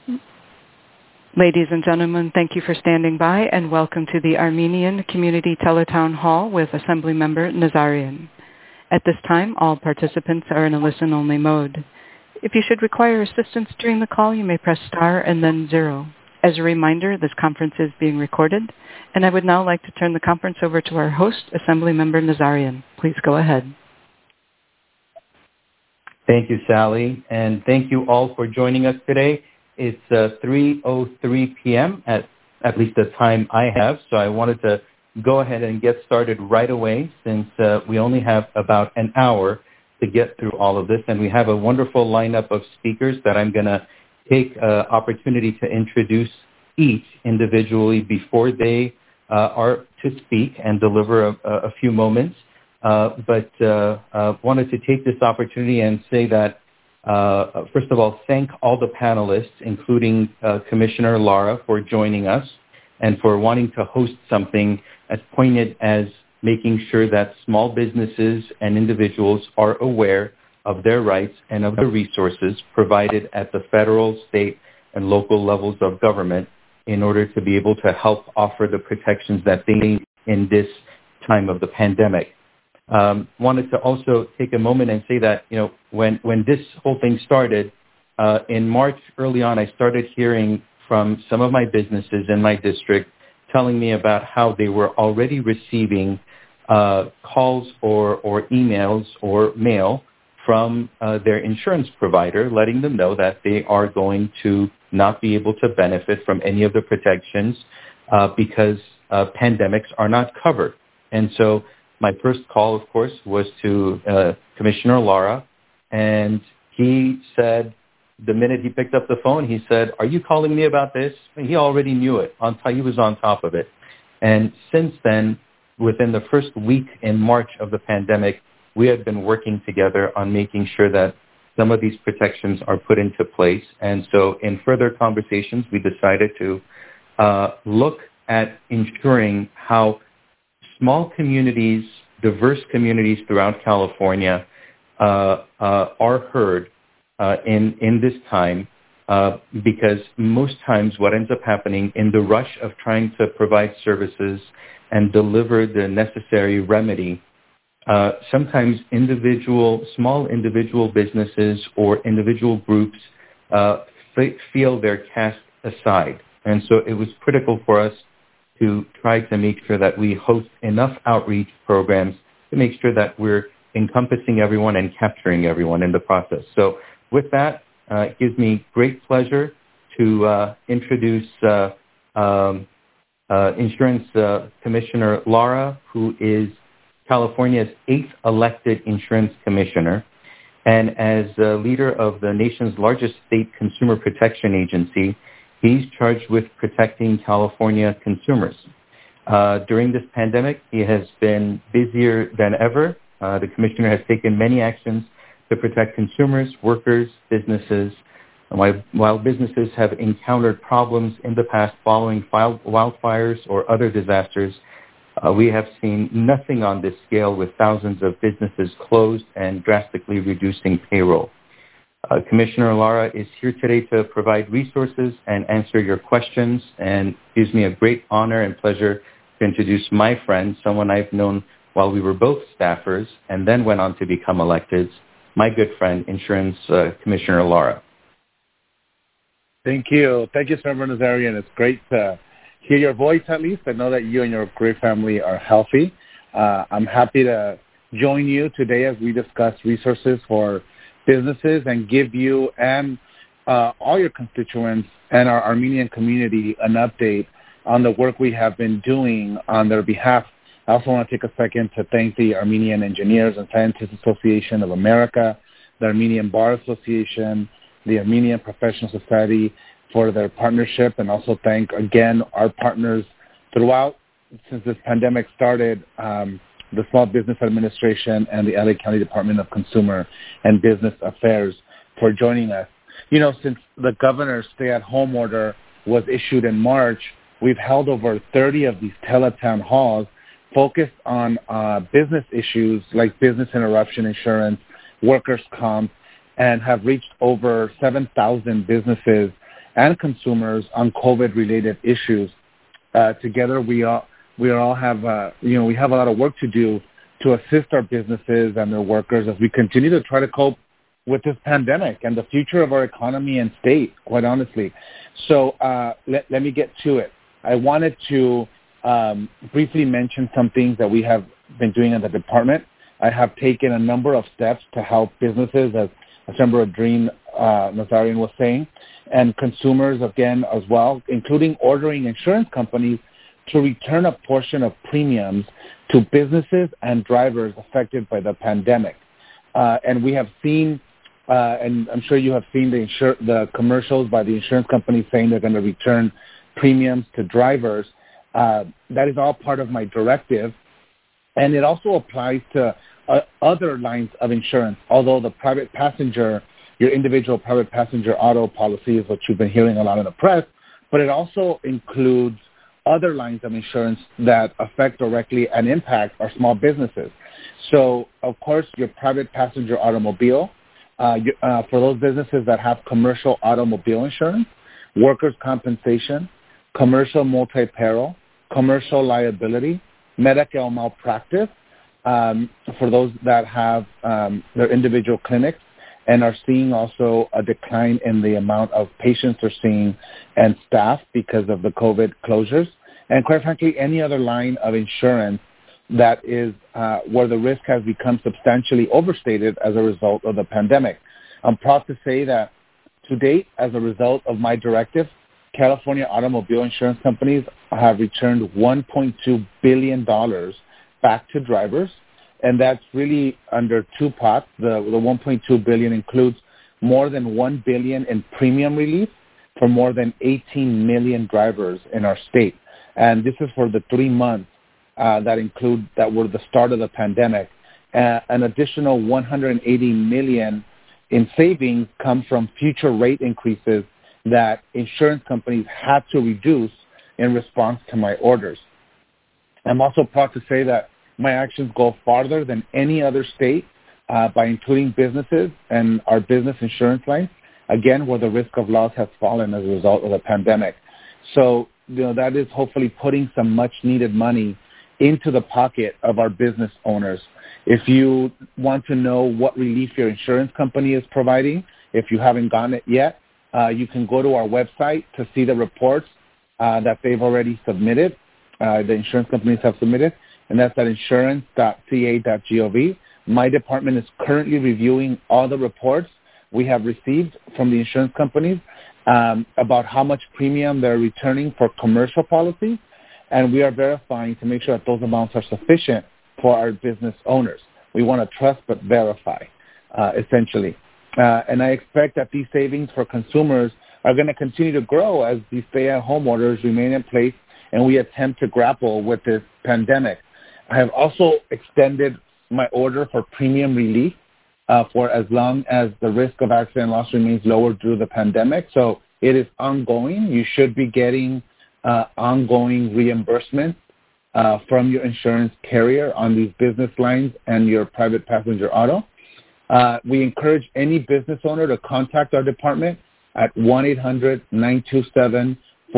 Ladies and gentlemen, thank you for standing by and welcome to the Armenian Community Teletown Hall with Assemblymember Nazarian. At this time, all participants are in a listen-only mode. If you should require assistance during the call, you may press star and then 0. As a reminder, this conference is being recorded, and I would now like to turn the conference over to our host, Assemblymember Nazarian. Please go ahead. Thank you, Sally, and thank you all for joining us today. It's 3:03 p.m. at least the time I have, so I wanted to go ahead and get started right away since we only have about an hour to get through all of this, and we have a wonderful lineup of speakers that I'm going to take opportunity to introduce each individually before they are to speak and deliver a few moments. But wanted to take this opportunity and say that first of all, thank all the panelists, including Commissioner Lara, for joining us and for wanting to host something as poignant as making sure that small businesses and individuals are aware of their rights and of the resources provided at the federal, state, and local levels of government in order to be able to help offer the protections that they need in this time of the pandemic. Wanted to also take a moment and say that, you know, when this whole thing started, in March early on, I started hearing from some of my businesses in my district telling me about how they were already receiving calls or emails or mail from their insurance provider letting them know that they are going to not be able to benefit from any of the protections because pandemics are not covered. And so my first call, of course, was to Commissioner Lara, and he said, the minute he picked up the phone, he said, "Are you calling me about this?" And he already knew it. He was on top of it. And since then, within the first week in March of the pandemic, we had been working together on making sure that some of these protections are put into place. And so in further conversations, we decided to look at ensuring how small communities, diverse communities throughout California are heard in this time because most times what ends up happening in the rush of trying to provide services and deliver the necessary remedy, sometimes small individual businesses or individual groups feel they're cast aside. And so it was critical for us to try to make sure that we host enough outreach programs to make sure that we're encompassing everyone and capturing everyone in the process. So with that, it gives me great pleasure to introduce Insurance Commissioner Lara, who is California's 8th elected insurance commissioner. And as leader of the nation's largest state consumer protection agency, he's charged with protecting California consumers. During this pandemic, he has been busier than ever. The commissioner has taken many actions to protect consumers, workers, businesses. And while businesses have encountered problems in the past following wildfires or other disasters, we have seen nothing on this scale with thousands of businesses closed and drastically reducing payroll. Commissioner Lara is here today to provide resources and answer your questions, and gives me a great honor and pleasure to introduce my friend, someone I've known while we were both staffers and then went on to become electeds, my good friend, Insurance Commissioner Lara. Thank you. Thank you, Senator Nazarian. It's great to hear your voice at least. I know that you and your great family are healthy. I'm happy to join you today as we discuss resources for businesses and give you and all your constituents and our Armenian community an update on the work we have been doing on their behalf. I also want to take a second to thank the Armenian Engineers and Scientists Association of America, the Armenian Bar Association, the Armenian Professional Society for their partnership, and also thank again our partners throughout since this pandemic started, the Small Business Administration and the LA County Department of Consumer and Business Affairs for joining us. You know, since the governor's stay-at-home order was issued in March, we've held over 30 of these teletown halls focused on business issues like business interruption insurance, workers' comp, and have reached over 7,000 businesses and consumers on COVID-related issues. Together, we have we have a lot of work to do to assist our businesses and their workers as we continue to try to cope with this pandemic and the future of our economy and state, quite honestly. So let me get to it. I wanted to briefly mention some things that we have been doing in the department. I have taken a number of steps to help businesses, as Assembler Adrien Nazarian was saying, and consumers, again, as well, including ordering insurance companies to return a portion of premiums to businesses and drivers affected by the pandemic. And we have seen, and I'm sure you have seen the commercials by the insurance companies saying they're going to return premiums to drivers. That is all part of my directive. And it also applies to other lines of insurance, although the private passenger, your individual private passenger auto policy is what you've been hearing a lot in the press, but it also includes other lines of insurance that affect directly and impact our small businesses. So, of course, your private passenger automobile, for those businesses that have commercial automobile insurance, workers' compensation, commercial multi-peril, commercial liability, medical malpractice, for those that have their individual clinics and are seeing also a decline in the amount of patients they're seeing and staff because of the COVID closures, and quite frankly, any other line of insurance that is where the risk has become substantially overstated as a result of the pandemic. I'm proud to say that to date, as a result of my directive, California automobile insurance companies have returned $1.2 billion back to drivers, and that's really under two pots. The $1.2 billion includes more than $1 billion in premium relief for more than 18 million drivers in our state, and this is for the 3 months that were the start of the pandemic. An additional $180 million in savings come from future rate increases that insurance companies had to reduce in response to my orders. I'm also proud to say that my actions go farther than any other state by including businesses and our business insurance line, again, where the risk of loss has fallen as a result of the pandemic. So, that is hopefully putting some much-needed money into the pocket of our business owners. If you want to know what relief your insurance company is providing, if you haven't gotten it yet, you can go to our website to see the reports that they've already submitted, the insurance companies have submitted, and that's at insurance.ca.gov. My department is currently reviewing all the reports we have received from the insurance companies about how much premium they're returning for commercial policies, and we are verifying to make sure that those amounts are sufficient for our business owners. We want to trust but verify, essentially. And I expect that these savings for consumers are going to continue to grow as these stay-at-home orders remain in place and we attempt to grapple with this pandemic. I have also extended my order for premium relief for as long as the risk of accident loss remains lower due to the pandemic. So it is ongoing. You should be getting ongoing reimbursement from your insurance carrier on these business lines and your private passenger auto. We encourage any business owner to contact our department at 1-800-927-4357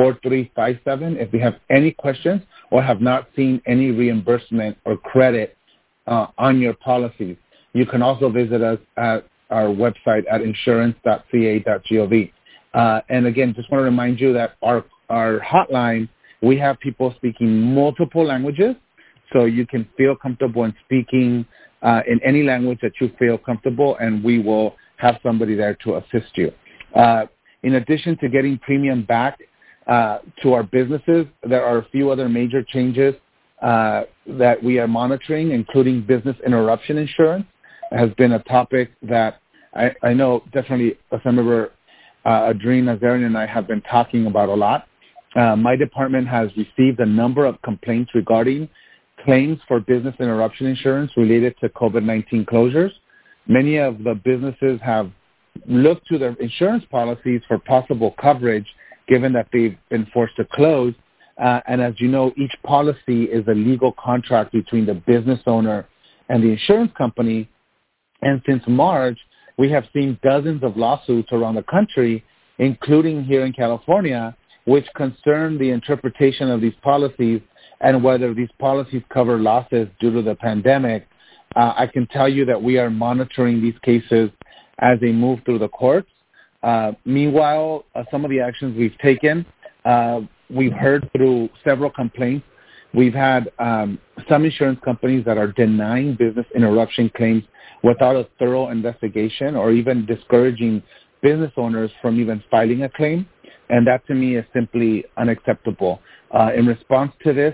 if they have any questions or have not seen any reimbursement or credit on your policies. You can also visit us at our website at insurance.ca.gov. And again, just want to remind you that our hotline, we have people speaking multiple languages, so you can feel comfortable in speaking in any language that you feel comfortable, and we will have somebody there to assist you. In addition to getting premium back to our businesses, there are a few other major changes that we are monitoring, including business interruption insurance. It has been a topic that I know definitely Assembler Adrien Nazarian and I have been talking about a lot. My department has received a number of complaints regarding claims for business interruption insurance related to COVID-19 closures. Many of the businesses have looked to their insurance policies for possible coverage given that they've been forced to close. And as you know, each policy is a legal contract between the business owner and the insurance company. And since March, we have seen dozens of lawsuits around the country including here in California, which concern the interpretation of these policies and whether these policies cover losses due to the pandemic. I can tell you that we are monitoring these cases as they move through the courts. Meanwhile, some of the actions we've taken, we've heard through several complaints. We've had some insurance companies that are denying business interruption claims without a thorough investigation or even discouraging business owners from even filing a claim. And that to me is simply unacceptable. In response to this,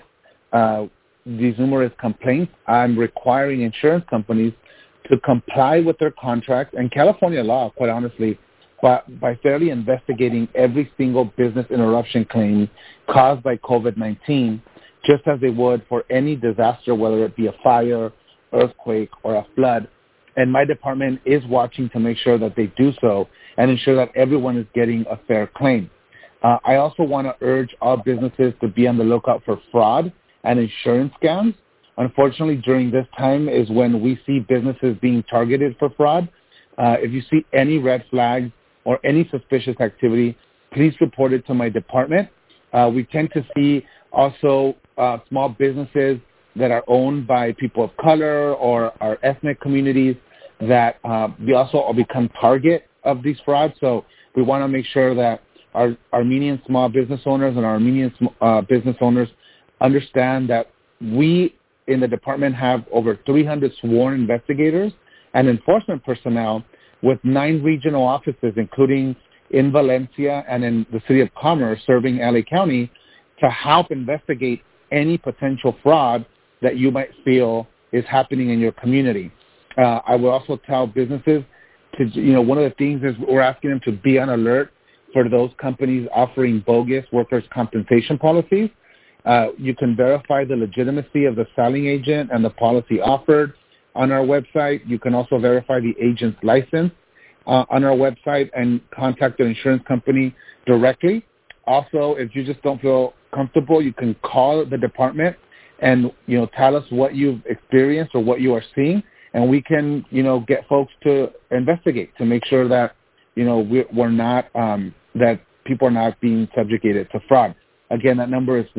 these numerous complaints, I'm requiring insurance companies to comply with their contracts and California law, quite honestly, by fairly investigating every single business interruption claim caused by COVID-19, just as they would for any disaster, whether it be a fire, earthquake, or a flood. And my department is watching to make sure that they do so and ensure that everyone is getting a fair claim. I also want to urge all businesses to be on the lookout for fraud and insurance scams. Unfortunately, during this time is when we see businesses being targeted for fraud. If you see any red flags or any suspicious activity, please report it to my department. We tend to see also small businesses that are owned by people of color or our ethnic communities that we also become target of these frauds. So we want to make sure that our Armenian small business owners and our Armenian business owners understand that we in the department have over 300 sworn investigators and enforcement personnel with 9 regional offices, including in Valencia and in the city of Commerce, serving LA County, to help investigate any potential fraud that you might feel is happening in your community. I will also tell businesses to, one of the things is we're asking them to be on alert for those companies offering bogus workers' compensation policies. You can verify the legitimacy of the selling agent and the policy offered on our website. You can also verify the agent's license on our website and contact the insurance company directly. Also, if you just don't feel comfortable, you can call the department and, tell us what you've experienced or what you are seeing, and we can, get folks to investigate to make sure that, we're not, that people are not being subjugated to fraud. Again, that number is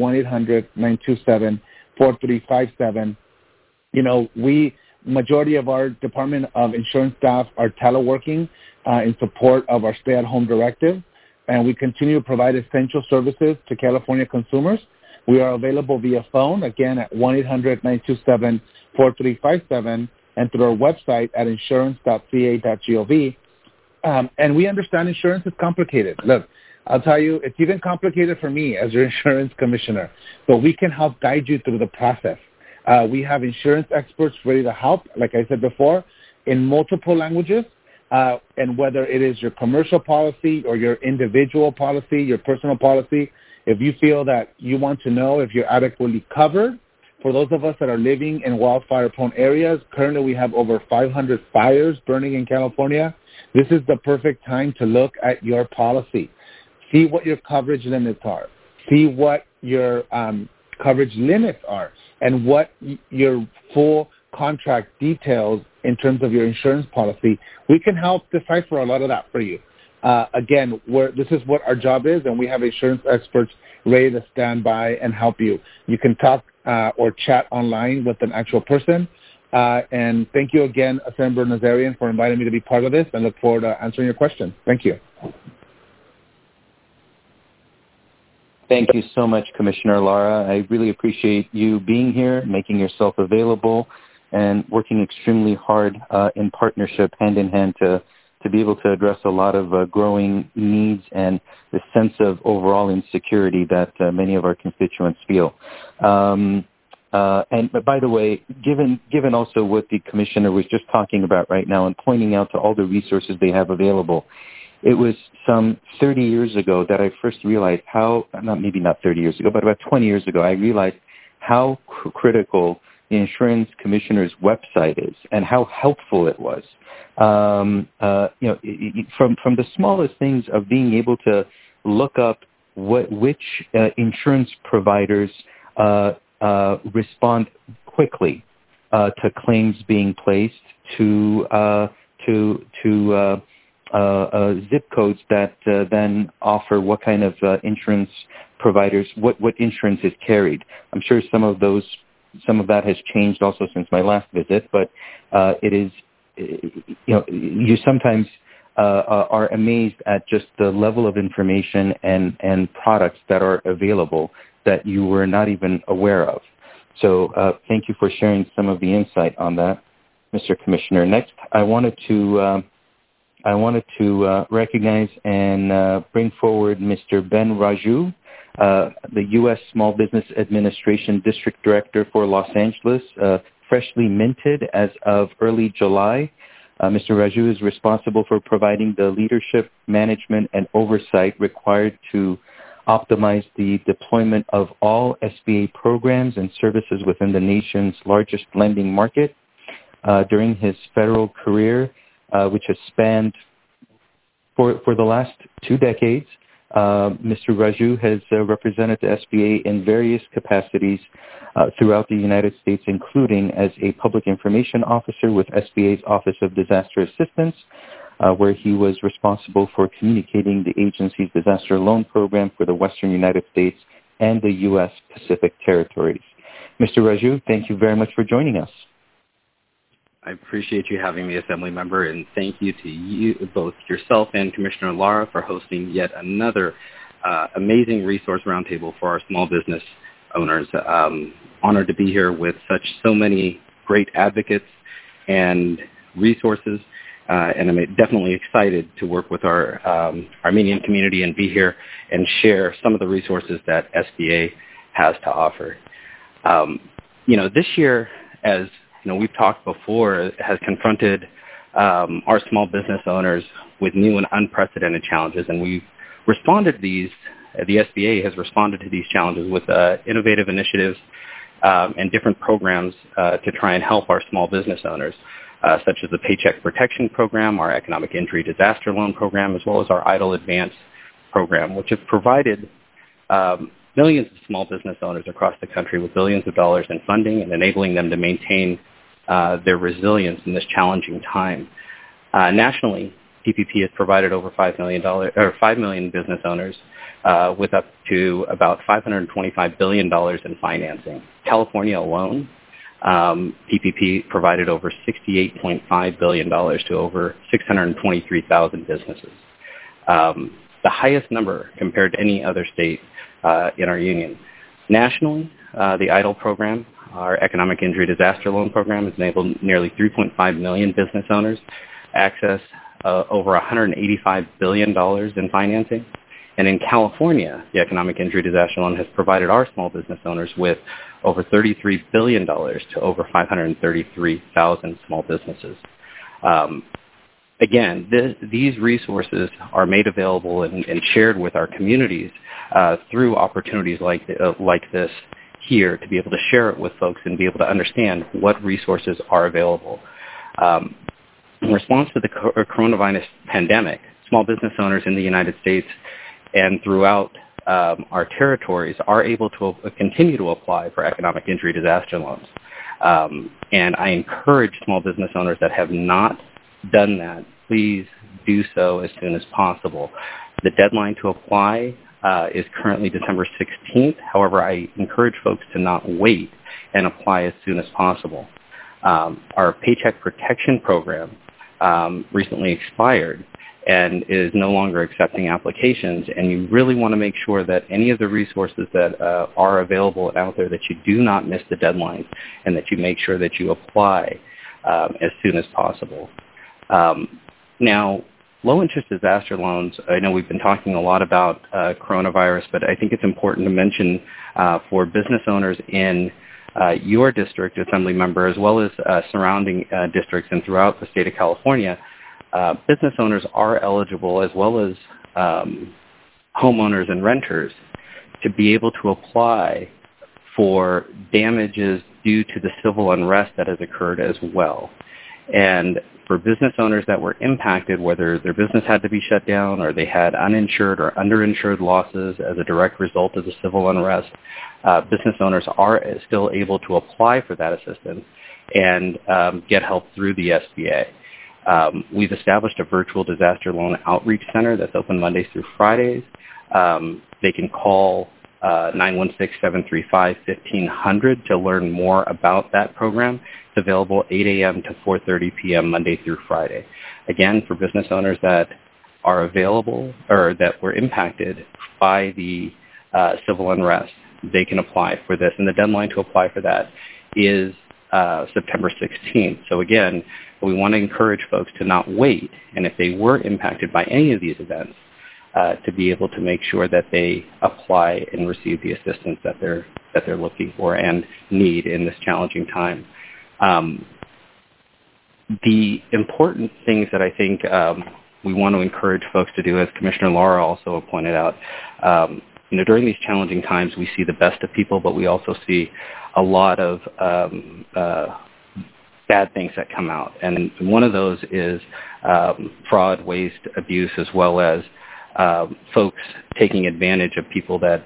1-800-927-4357. Majority of our Department of Insurance staff are teleworking in support of our stay-at-home directive, and we continue to provide essential services to California consumers. We are available via phone, again, at 1-800-927-4357, and through our website at insurance.ca.gov. And we understand insurance is complicated. Look, I'll tell you, it's even complicated for me as your insurance commissioner, but we can help guide you through the process. We have insurance experts ready to help, like I said before, in multiple languages, and whether it is your commercial policy or your individual policy, your personal policy, if you feel that you want to know if you're adequately covered. For those of us that are living in wildfire-prone areas, currently we have over 500 fires burning in California. This is the perfect time to look at your policy. See what your coverage limits are. See what your coverage limits are and what your full contract details in terms of your insurance policy. We can help decipher a lot of that for you. Again, this is what our job is, and we have insurance experts ready to stand by and help you. You can talk or chat online with an actual person. And thank you again, Senator Nazarian, for inviting me to be part of this, and look forward to answering your questions. Thank you. Thank you so much, Commissioner Lara. I really appreciate you being here, making yourself available, and working extremely hard in partnership, hand in hand, to be able to address a lot of growing needs and the sense of overall insecurity that many of our constituents feel. And by the way, given also what the Commissioner was just talking about right now and pointing out to all the resources they have available, it was some 30 years ago that I first realized how, maybe not 30 years ago, but about 20 years ago, I realized how critical the Insurance Commissioner's website is and how helpful it was. From the smallest things of being able to look up which insurance providers respond quickly to claims being placed, to zip codes that then offer what kind of insurance providers, what insurance is carried. I'm sure some of that has changed also since my last visit, but it is, you sometimes are amazed at just the level of information and products that are available that you were not even aware of. So thank you for sharing some of the insight on that, Mr. Commissioner. Next, I wanted to recognize and bring forward Mr. Ben Raju, the U.S. Small Business Administration District Director for Los Angeles, freshly minted as of early July. Mr. Raju is responsible for providing the leadership, management, and oversight required to optimize the deployment of all SBA programs and services within the nation's largest lending market. During his federal career, which has spanned for the last 2 decades, Mr. Raju has represented the SBA in various capacities throughout the United States, including as a public information officer with SBA's Office of Disaster Assistance, where he was responsible for communicating the agency's disaster loan program for the Western United States and the U.S. Pacific Territories. Mr. Raju, thank you very much for joining us. I appreciate you having me, Assembly Member, and thank you to you, both yourself and Commissioner Lara, for hosting yet another amazing resource roundtable for our small business owners. Honored to be here with so many great advocates and resources, and I'm definitely excited to work with our Armenian community and be here and share some of the resources that SBA has to offer. This year, as we've talked before, has confronted our small business owners with new and unprecedented challenges, and we've responded to these. The SBA has responded to these challenges with innovative initiatives and different programs to try and help our small business owners, such as the Paycheck Protection Program, our Economic Injury Disaster Loan Program, as well as our EIDL Advance Program, which has provided millions of small business owners across the country with billions of dollars in funding and enabling them to maintain their resilience in this challenging time. Nationally, PPP has provided over $5 million business owners with up to about $525 billion in financing. California alone, PPP provided over $68.5 billion to over 623,000 businesses, the highest number compared to any other state in our union. Nationally, the EIDL program, our Economic Injury Disaster Loan Program, has enabled nearly 3.5 million business owners access over $185 billion in financing. And in California, the Economic Injury Disaster Loan has provided our small business owners with over $33 billion to over 533,000 small businesses. Again, these resources are made available and shared with our communities through opportunities like this here, to be able to share it with folks and be able to understand what resources are available. In response to the coronavirus pandemic, small business owners in the United States and throughout our territories are able to continue to apply for economic injury disaster loans. And I encourage small business owners that have not done that, please do so as soon as possible. The deadline to apply is currently December 16th. However, I encourage folks to not wait and apply as soon as possible. Our Paycheck Protection Program recently expired and is no longer accepting applications, and you really want to make sure that any of the resources that are available and out there, that you do not miss the deadlines and that you make sure that you apply as soon as possible. Now, low-interest disaster loans, I know we've been talking a lot about coronavirus, but I think it's important to mention for business owners in your district, Assembly Member, as well as surrounding districts and throughout the state of California, business owners are eligible, as well as homeowners and renters, to be able to apply for damages due to the civil unrest that has occurred as well. And for business owners that were impacted, whether their business had to be shut down or they had uninsured or underinsured losses as a direct result of the civil unrest, business owners are still able to apply for that assistance and get help through the SBA. We've established a virtual disaster loan outreach center that's open Mondays through Fridays. They can call 916-735-1500 to learn more about that program. It's available 8 a.m. to 4:30 p.m. Monday through Friday. Again, for business owners that are available or that were impacted by the civil unrest, they can apply for this. And the deadline to apply for that is September 16th. So again, we want to encourage folks to not wait. And if they were impacted by any of these events, to be able to make sure that they apply and receive the assistance that they're looking for and need in this challenging time. The important things that I think we want to encourage folks to do, as Commissioner Lara also pointed out, during these challenging times, we see the best of people, but we also see a lot of bad things that come out. And one of those is fraud, waste, abuse, as well as folks taking advantage of people that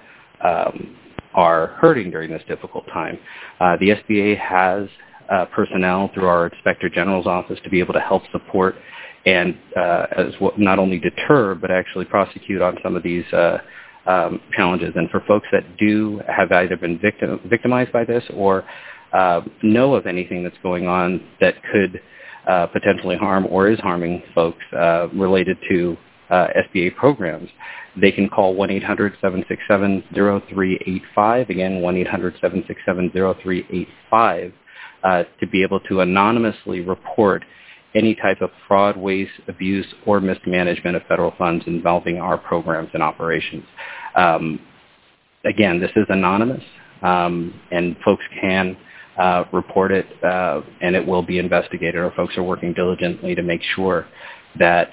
are hurting during this difficult time. The SBA has personnel through our Inspector General's office to be able to help support and not only deter, but actually prosecute on some of these challenges. And for folks that have either been victimized by this or know of anything that's going on that could potentially harm or is harming folks related to SBA programs, they can call 1-800-767-0385, again, 1-800-767-0385, to be able to anonymously report any type of fraud, waste, abuse, or mismanagement of federal funds involving our programs and operations. Again, this is anonymous, and folks can report it, and it will be investigated. Our folks are working diligently to make sure that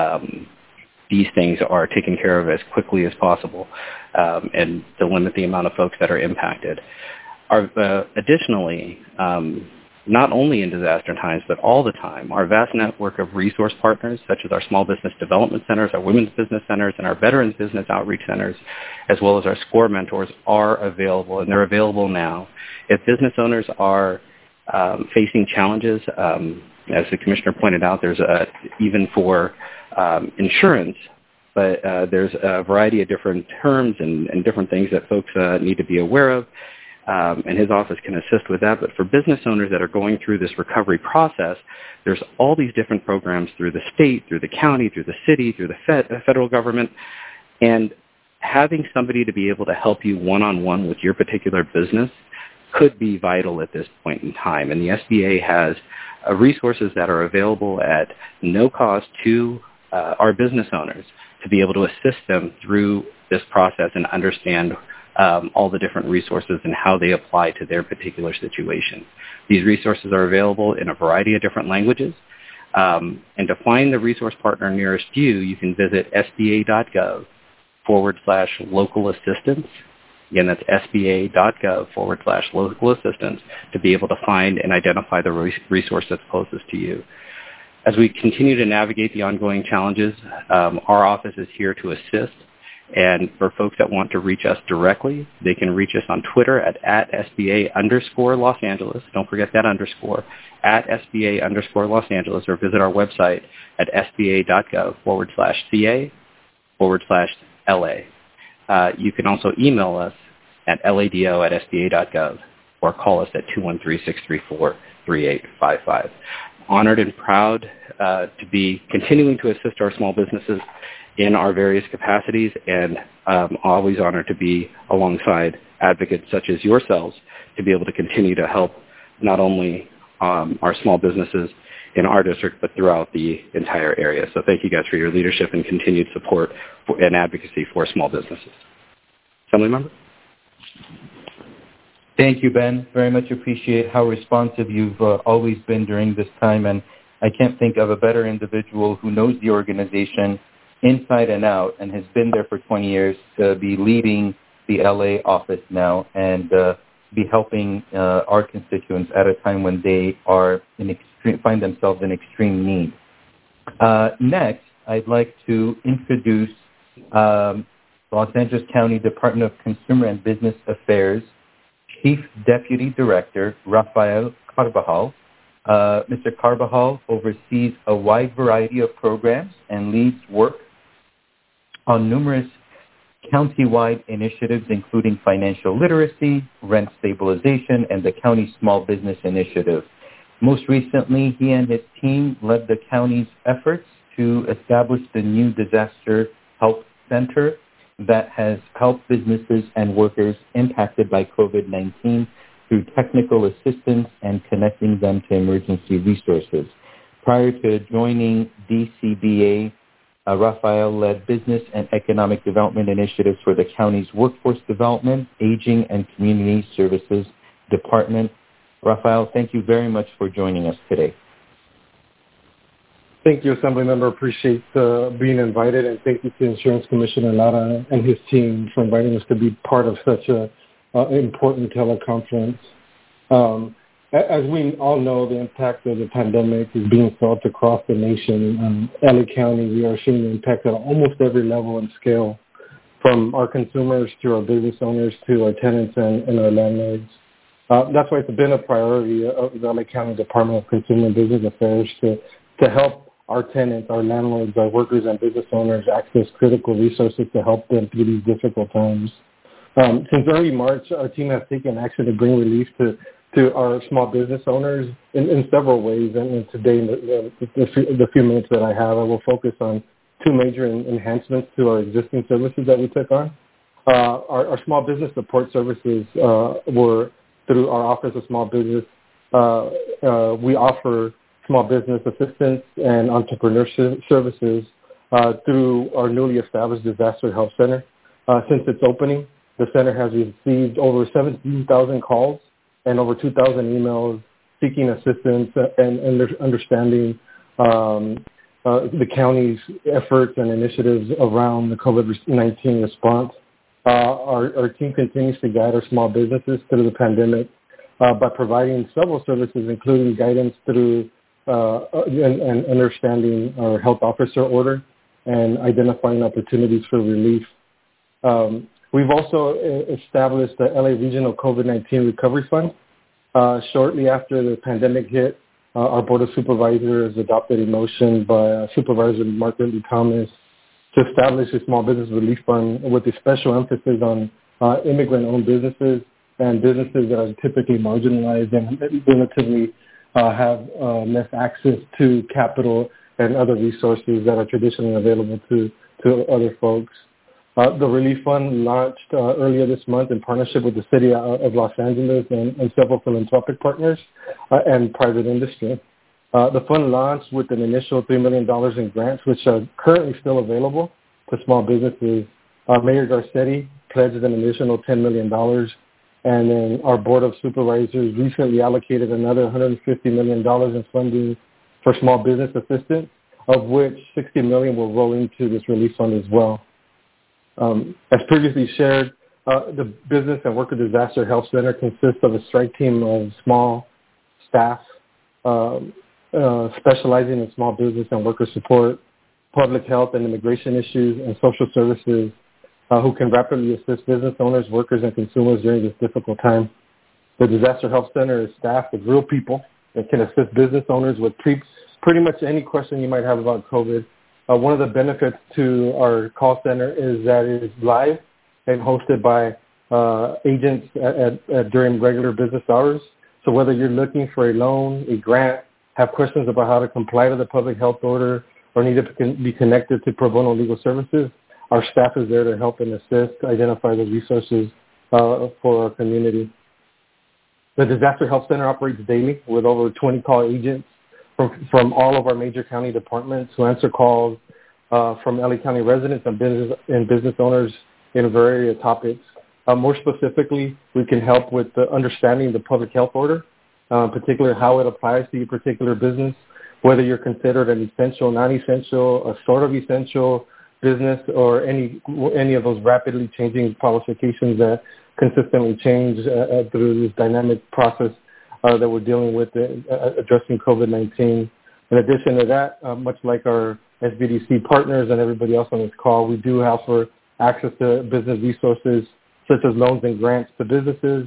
these things are taken care of as quickly as possible and to limit the amount of folks that are impacted. Additionally, not only in disaster times, but all the time, our vast network of resource partners, such as our small business development centers, our women's business centers, and our veterans business outreach centers, as well as our SCORE mentors, are available, and they're available now. If business owners are facing challenges, as the Commissioner pointed out, there's even for insurance, but there's a variety of different terms and different things that folks need to be aware of. And his office can assist with that. But for business owners that are going through this recovery process, there's all these different programs through the state, through the county, through the city, through the federal government. And having somebody to be able to help you one-on-one with your particular business could be vital at this point in time. And the SBA has resources that are available at no cost to our business owners to be able to assist them through this process and understand all the different resources and how they apply to their particular situation. These resources are available in a variety of different languages. And to find the resource partner nearest you, you can visit sba.gov/local assistance. Again, that's sba.gov/local assistance to be able to find and identify the resource that's closest to you. As we continue to navigate the ongoing challenges, our office is here to assist. And for folks that want to reach us directly, they can reach us on Twitter at @SBA_Los Angeles. Don't forget that underscore, @SBA_Los Angeles, or visit our website at sba.gov/CA/LA. You can also email us at lado@sba.gov or call us at 213-634-3855. Honored and proud to be continuing to assist our small businesses in our various capacities, and always honored to be alongside advocates such as yourselves to be able to continue to help not only our small businesses in our district, but throughout the entire area. So thank you guys for your leadership and continued support and advocacy for small businesses. Assemblymember? Thank you, Ben. Very much appreciate how responsive you've always been during this time, and I can't think of a better individual who knows the organization inside and out and has been there for 20 years to be leading the LA office now and be helping our constituents at a time when they are find themselves in extreme need. Next, I'd like to introduce Los Angeles County Department of Consumer and Business Affairs Chief Deputy Director Rafael Carvajal, Mr. Carbajal oversees a wide variety of programs and leads work on numerous county-wide initiatives, including financial literacy, rent stabilization, and the County Small Business Initiative. Most recently, he and his team led the county's efforts to establish the new Disaster Help Center that has helped businesses and workers impacted by COVID-19 through technical assistance and connecting them to emergency resources. Prior to joining DCBA, Rafael led business and economic development initiatives for the county's Workforce Development, Aging, and Community Services Department. Rafael, thank you very much for joining us today. Thank you, Assemblymember. Appreciate being invited, and thank you to Insurance Commissioner Lara and his team for inviting us to be part of such an important teleconference. As we all know, the impact of the pandemic is being felt across the nation. LA County, we are seeing the impact at almost every level and scale, from our consumers to our business owners to our tenants and our landlords. That's why it's been a priority of the LA County Department of Consumer and Business Affairs to help our tenants, our landlords, our workers, and business owners access critical resources to help them through these difficult times. Since early March, our team has taken action to bring relief to our small business owners in several ways. And today, in the few minutes that I have, I will focus on two major enhancements to our existing services that we took on. Our small business support services were through our Office of Small Business. We offer small business assistance and entrepreneurship services through our newly established Disaster Help Center. Since its opening, the center has received over 17,000 calls and over 2,000 emails seeking assistance and understanding the county's efforts and initiatives around the COVID-19 response. Our team continues to guide our small businesses through the pandemic by providing several services, including guidance through and understanding our health officer order and identifying opportunities for relief. We've also established the LA Regional COVID-19 Recovery Fund. Shortly after the pandemic hit, our Board of Supervisors adopted a motion by Supervisor Mark Ridley Thomas to establish a small business relief fund with a special emphasis on immigrant-owned businesses and businesses that are typically marginalized and relatively have less access to capital and other resources that are traditionally available to other folks. The relief fund launched earlier this month in partnership with the City of Los Angeles and several philanthropic partners and private industry. The fund launched with an initial $3 million in grants, which are currently still available to small businesses. Mayor Garcetti pledged an additional $10 million, and then our Board of Supervisors recently allocated another $150 million in funding for small business assistance, of which $60 million will roll into this relief fund as well. As previously shared, the Business and Worker Disaster Help Center consists of a strike team of small staff specializing in small business and worker support, public health and immigration issues, and social services who can rapidly assist business owners, workers, and consumers during this difficult time. The Disaster Help Center is staffed with real people that can assist business owners with pretty much any question you might have about COVID. One of the benefits to our call center is that it is live and hosted by agents during regular business hours. So whether you're looking for a loan, a grant, have questions about how to comply to the public health order, or need to be connected to pro bono legal services, our staff is there to help and assist, identify the resources for our community. The Disaster Help Center operates daily with over 20 call agents from all of our major county departments who answer calls from LA County residents and business owners in various topics. More specifically, we can help with understanding the public health order, particularly how it applies to your particular business, whether you're considered an essential, non-essential, a sort of essential business, or any of those rapidly changing qualifications that consistently change through this dynamic process that we're dealing with addressing COVID-19. In addition to that, much like our SBDC partners and everybody else on this call, we do offer access to business resources such as loans and grants to businesses,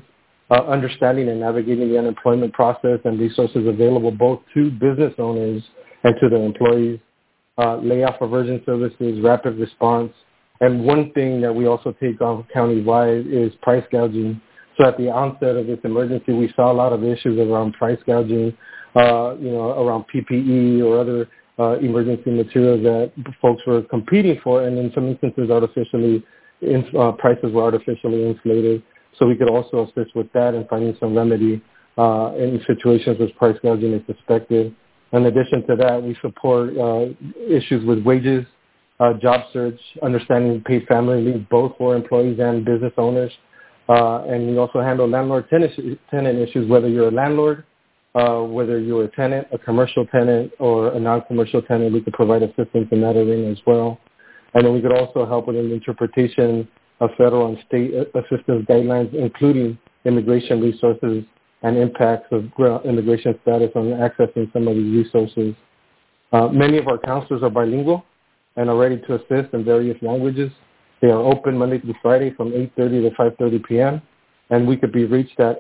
understanding and navigating the unemployment process and resources available both to business owners and to their employees, layoff aversion services, rapid response. And one thing that we also take on countywide is price gouging. So at the onset of this emergency, we saw a lot of issues around price gouging, around PPE or other emergency materials that folks were competing for, and in some instances, prices were artificially inflated. So we could also assist with that and finding some remedy in situations where price gouging is suspected. In addition to that, we support issues with wages, job search, understanding paid family leave, both for employees and business owners. And we also handle landlord-tenant issues, whether you're a landlord, whether you're a tenant, a commercial tenant, or a non-commercial tenant. We could provide assistance in that arena as well. And then we could also help with an interpretation of federal and state assistance guidelines, including immigration resources and impacts of immigration status on accessing some of these resources. Many of our counselors are bilingual and are ready to assist in various languages. They are open Monday through Friday from 8:30 to 5:30 p.m., and we could be reached at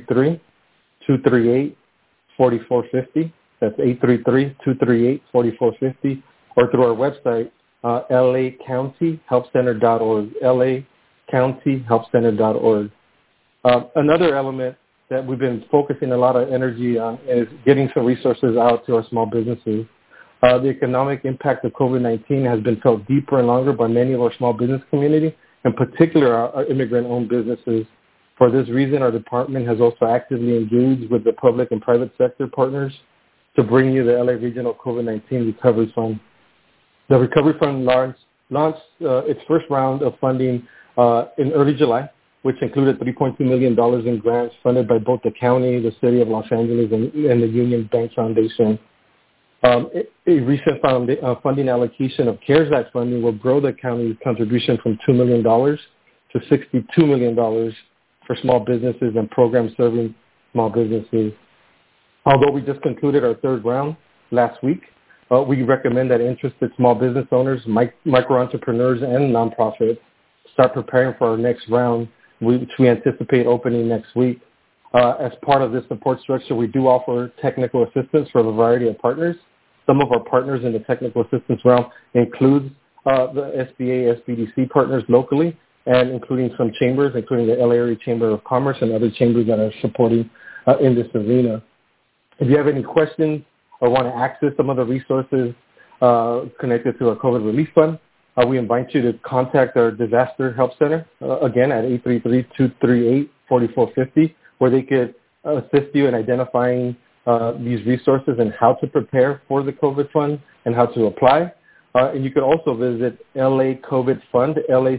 833-238-4450. That's 833-238-4450, or through our website, lacountyhelpcenter.org, lacountyhelpcenter.org. Another element that we've been focusing a lot of energy on is getting some resources out to our small businesses. The economic impact of COVID-19 has been felt deeper and longer by many of our small business community, in particular our immigrant-owned businesses. For this reason, our department has also actively engaged with the public and private sector partners to bring you the LA Regional COVID-19 Recovery Fund. The Recovery Fund launched its first round of funding in early July, which included $3.2 million in grants funded by both the county, the city of Los Angeles, and the Union Bank Foundation. A recent funding allocation of CARES Act funding will grow the county's contribution from $2 million to $62 million for small businesses and programs serving small businesses. Although we just concluded our third round last week, we recommend that interested small business owners, micro-entrepreneurs, and nonprofits start preparing for our next round, which we anticipate opening next week. As part of this support structure, we do offer technical assistance for a variety of partners. Some of our partners in the technical assistance realm include the SBA, SBDC partners locally, and including some chambers, including the LA Area Chamber of Commerce and other chambers that are supporting in this arena. If you have any questions or want to access some of the resources connected to our COVID Relief Fund, we invite you to contact our Disaster Help Center, again, at 833-238-4450, where they could assist you in identifying these resources and how to prepare for the COVID Fund and how to apply. And you could also visit LA COVID Fund,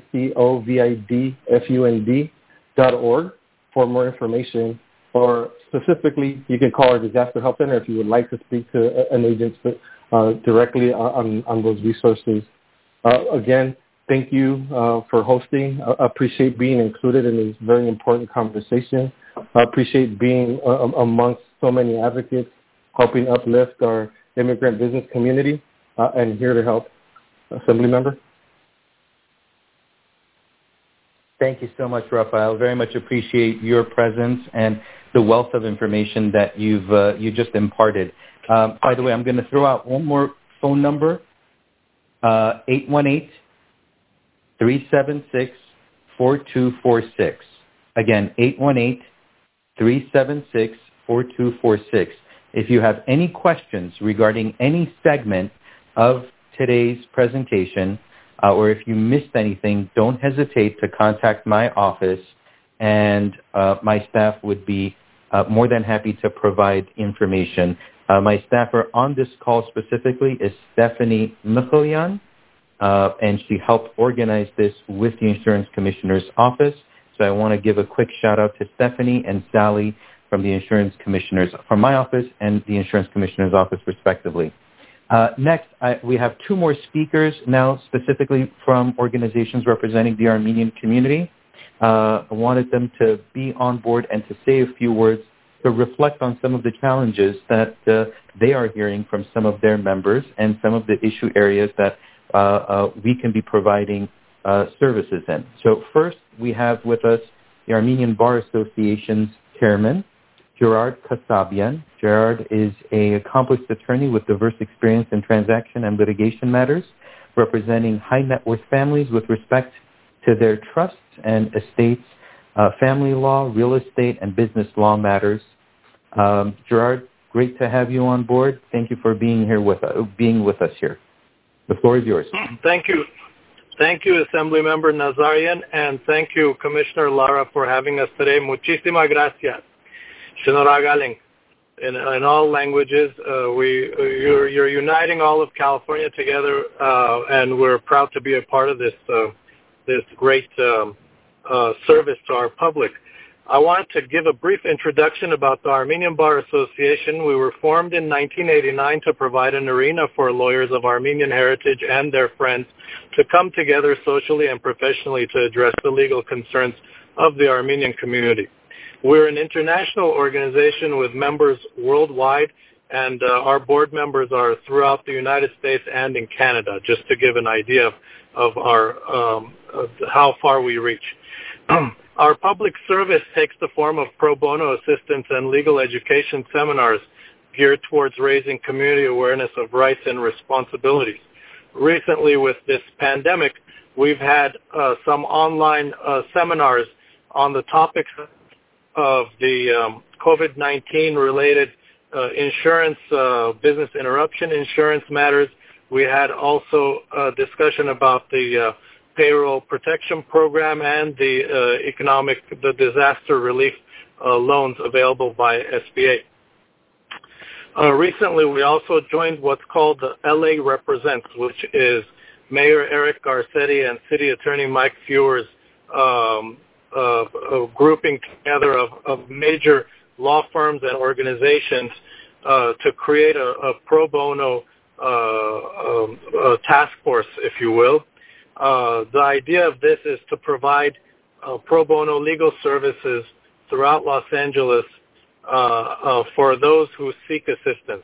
LACOVIDFUND.org for more information. Or specifically, you can call our Disaster Help Center if you would like to speak to an agent directly on those resources. Again, thank you for hosting. I appreciate being included in this very important conversation. I appreciate being amongst so many advocates, helping uplift our immigrant business community, and here to help. Assembly Member. Thank you so much, Rafael. Very much appreciate your presence and the wealth of information that you just imparted. By the way, I'm going to throw out one more phone number, 818-376-4246. Again, 818-376-4246. If you have any questions regarding any segment of today's presentation, or if you missed anything, don't hesitate to contact my office, and my staff would be more than happy to provide information. My staffer on this call specifically is Stephanie Michelian, and she helped organize this with the Insurance Commissioner's Office. So I want to give a quick shout-out to Stephanie and Sally from the Insurance Commissioner's, from my office and the Insurance Commissioner's Office, respectively. Next, we have two more speakers now, specifically from organizations representing the Armenian community. I wanted them to be on board and to say a few words to reflect on some of the challenges that they are hearing from some of their members and some of the issue areas that we can be providing services in. So first, we have with us the Armenian Bar Association's chairman, Gerard Kasabian. Gerard is an accomplished attorney with diverse experience in transaction and litigation matters, representing high net worth families with respect to their trusts and estates, family law, real estate, and business law matters. Gerard, great to have you on board. Thank you for being with us here. The floor is yours. Thank you. Thank you, Assembly Member Nazarian, and thank you, Commissioner Lara, for having us today. Muchísimas gracias. Shinoragaling. In all languages, you're uniting all of California together, and we're proud to be a part of this great service to our public. I wanted to give a brief introduction about the Armenian Bar Association. We were formed in 1989 to provide an arena for lawyers of Armenian heritage and their friends to come together socially and professionally to address the legal concerns of the Armenian community. We're an international organization with members worldwide, and our board members are throughout the United States and in Canada, just to give an idea of our of how far we reach. Our public service takes the form of pro bono assistance and legal education seminars geared towards raising community awareness of rights and responsibilities. Recently, with this pandemic, we've had some online seminars on the topics of the COVID-19 related insurance, business interruption insurance matters. We had also a discussion about the payroll protection program and the disaster relief loans available by SBA. Recently, we also joined what's called the LA Represents, which is Mayor Eric Garcetti and City Attorney Mike Feuer's grouping together of major law firms and organizations to create a pro bono task force, if you will. The idea of this is to provide pro bono legal services throughout Los Angeles for those who seek assistance.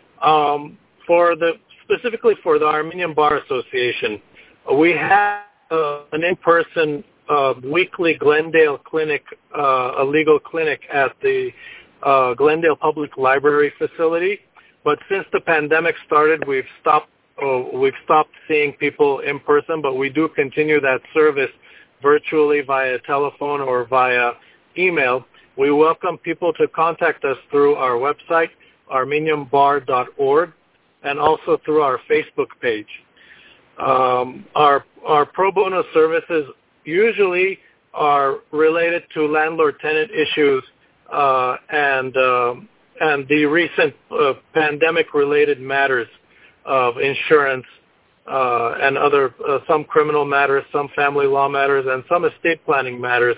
Specifically for the Armenian Bar Association, we have an in-person weekly Glendale clinic, a legal clinic at the Glendale Public Library facility. But since the pandemic started, we've stopped seeing people in person, but we do continue that service virtually via telephone or via email. We welcome people to contact us through our website, armenianbar.org, and also through our Facebook page. Our pro bono services usually are related to landlord-tenant issues and the recent pandemic-related matters of insurance and other some criminal matters, some family law matters, and some estate planning matters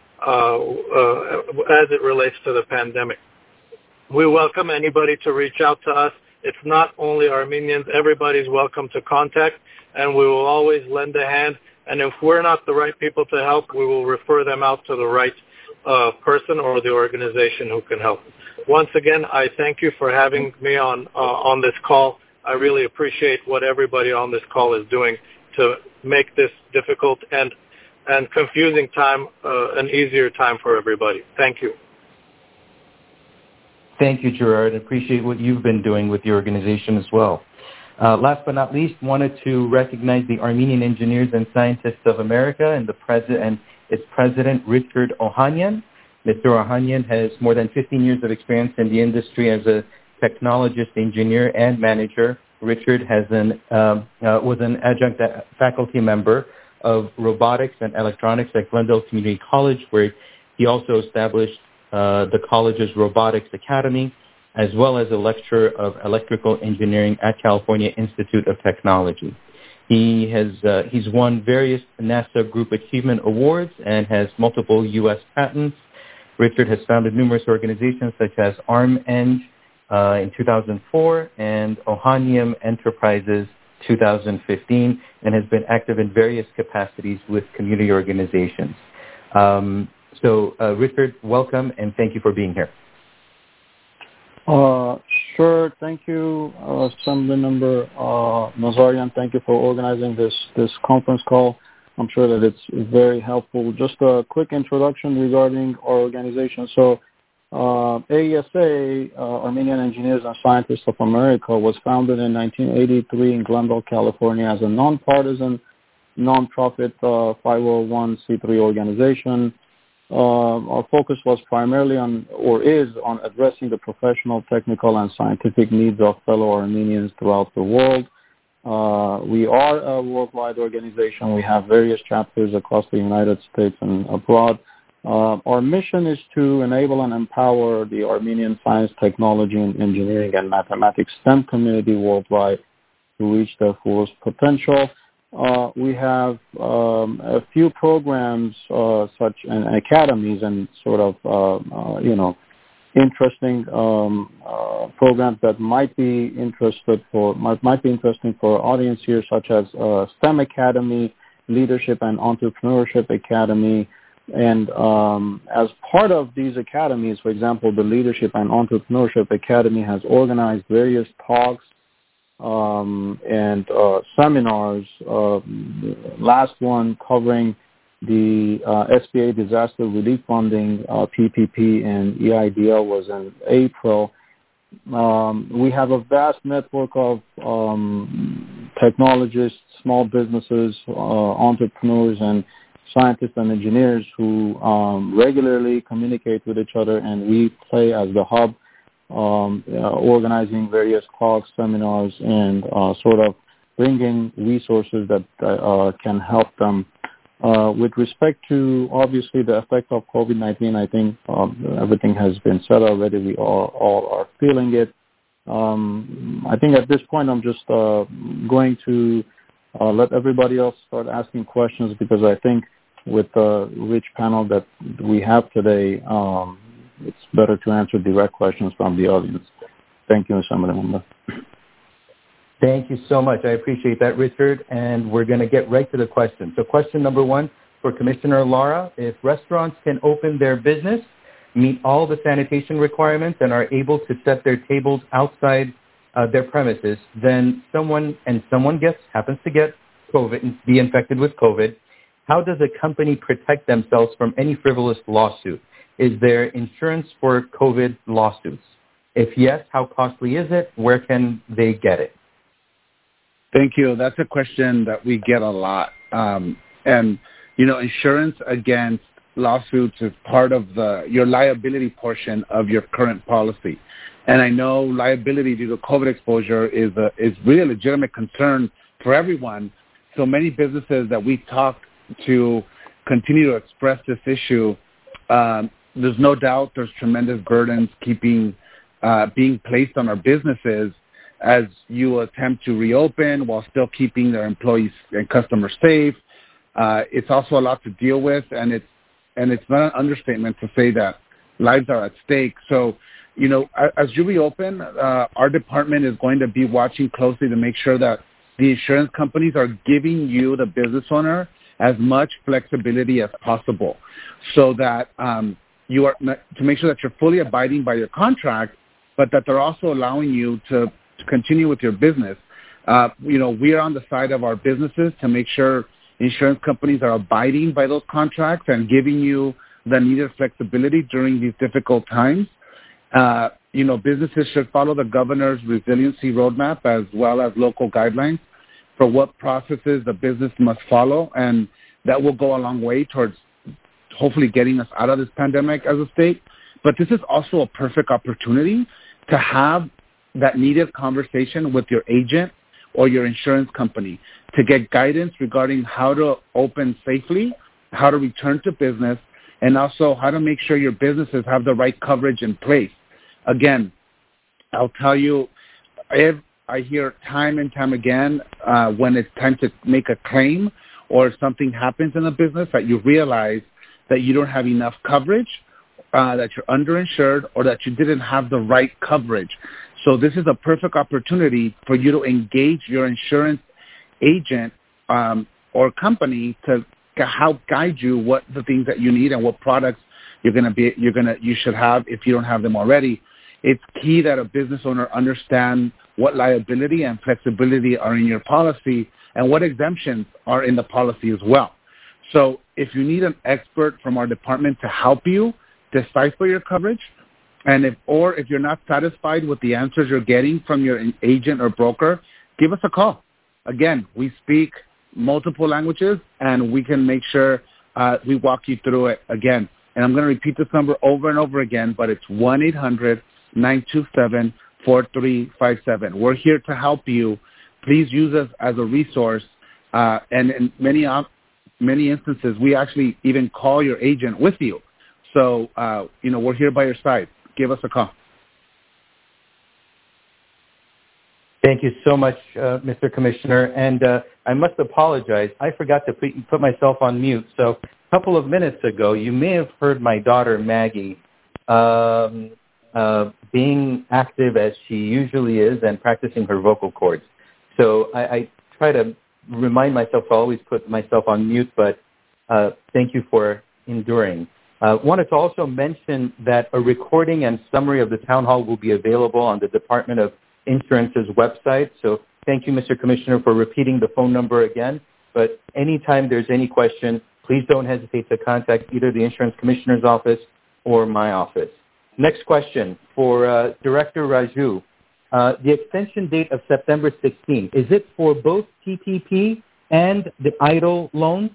as it relates to the pandemic. We welcome anybody to reach out to us. It's not only Armenians. Everybody's welcome to contact, and we will always lend a hand. And if we're not the right people to help, we will refer them out to the right person or the organization who can help. Once again, I thank you for having me on this call. I really appreciate what everybody on this call is doing to make this difficult and confusing time an easier time for everybody. Thank you. Thank you, Gerard. I appreciate what you've been doing with the organization as well. Last but not least, wanted to recognize the Armenian Engineers and Scientists of America and its president, Richard Ohanyan. Mr. Ohanyan has more than 15 years of experience in the industry as a technologist, engineer, and manager. Richard was an adjunct faculty member of robotics and electronics at Glendale Community College, where he also established the college's Robotics Academy, as well as a lecturer of electrical engineering at California Institute of Technology. He's won various NASA Group Achievement Awards and has multiple U.S. patents. Richard has founded numerous organizations such as ArmEng in 2004 and Ohanium Enterprises 2015, and has been active in various capacities with community organizations. Richard, welcome, and thank you for being here. Sure. Thank you, Assembly Member Nazarian. Thank you for organizing this conference call. I'm sure that it's very helpful. Just a quick introduction regarding our organization. So AESA, Armenian Engineers and Scientists of America, was founded in 1983 in Glendale, California as a nonpartisan, nonprofit 501c3 organization. Our focus was primarily is on addressing the professional, technical, and scientific needs of fellow Armenians throughout the world. We are a worldwide organization. We have various chapters across the United States and abroad. Our mission is to enable and empower the Armenian science, technology, and engineering and mathematics STEM community worldwide to reach their fullest potential. We have a few programs such and academies and sort of, interesting programs that might be interesting for our audience here, such as STEM Academy, Leadership and Entrepreneurship Academy. And as part of these academies, for example, the Leadership and Entrepreneurship Academy has organized various talks and seminars. Last one covering the SBA disaster relief funding, PPP and EIDL was in April. We have a vast network of technologists, small businesses, entrepreneurs, and scientists and engineers who regularly communicate with each other, and we play as the hub, organizing various talks, seminars, and sort of bringing resources that can help them. With respect to, obviously, the effect of COVID-19, I think everything has been said already. We all are feeling it. I think at this point I'm just going to let everybody else start asking questions, because I think with the rich panel that we have today, it's better to answer direct questions from the audience. Thank you, Assembly Member. Thank you so much. I appreciate that, Richard. And we're going to get right to the question. So question number one for Commissioner Lara: if restaurants can open their business, meet all the sanitation requirements, and are able to set their tables outside their premises, then someone happens to get COVID and be infected with COVID, how does a company protect themselves from any frivolous lawsuit? Is there insurance for COVID lawsuits? If yes, how costly is it? Where can they get it? Thank you. That's a question that we get a lot. Insurance against lawsuits is part of your liability portion of your current policy. And I know liability due to COVID exposure is really a legitimate concern for everyone. So many businesses that we talk to continue to express this issue. There's no doubt there's tremendous burdens being placed on our businesses as you attempt to reopen while still keeping their employees and customers safe. It's also a lot to deal with, and it's not an understatement to say that lives are at stake. So, as you reopen, our department is going to be watching closely to make sure that the insurance companies are giving you, the business owner, as much flexibility as possible, so that to make sure that you're fully abiding by your contract, but that they're also allowing you to continue with your business. We are on the side of our businesses to make sure insurance companies are abiding by those contracts and giving you the needed flexibility during these difficult times. Businesses should follow the governor's resiliency roadmap as well as local guidelines for what processes the business must follow, and that will go a long way towards hopefully getting us out of this pandemic as a state. But this is also a perfect opportunity to have that needed conversation with your agent or your insurance company to get guidance regarding how to open safely, how to return to business, and also how to make sure your businesses have the right coverage in place. Again, I'll tell you, I hear time and time again when it's time to make a claim or something happens in a business that you realize that you don't have enough coverage, that you're underinsured, or that you didn't have the right coverage. So this is a perfect opportunity for you to engage your insurance agent or company to help guide you what the things that you need and what products you should have if you don't have them already. It's key that a business owner understand what liability and flexibility are in your policy and what exemptions are in the policy as well. So if you need an expert from our department to help you decipher your coverage, and if you're not satisfied with the answers you're getting from your agent or broker, give us a call. Again, we speak multiple languages, and we can make sure we walk you through it again. And I'm going to repeat this number over and over again, but it's 1-800-927-4357. We're here to help you. Please use us as a resource. And in many instances, we actually even call your agent with you. So, we're here by your side. Give us a call. Thank you so much, Mr. Commissioner. And I must apologize. I forgot to put myself on mute. So a couple of minutes ago, you may have heard my daughter, Maggie, being active as she usually is and practicing her vocal cords. So I try to remind myself to always put myself on mute, but thank you for enduring. Wanted to also mention that a recording and summary of the town hall will be available on the Department of Insurance's website. So thank you, Mr. Commissioner, for repeating the phone number again. But anytime there's any question, please don't hesitate to contact either the Insurance Commissioner's office or my office. Next question for Director Raju. The extension date of September 16, is it for both PPP and the EIDL loans?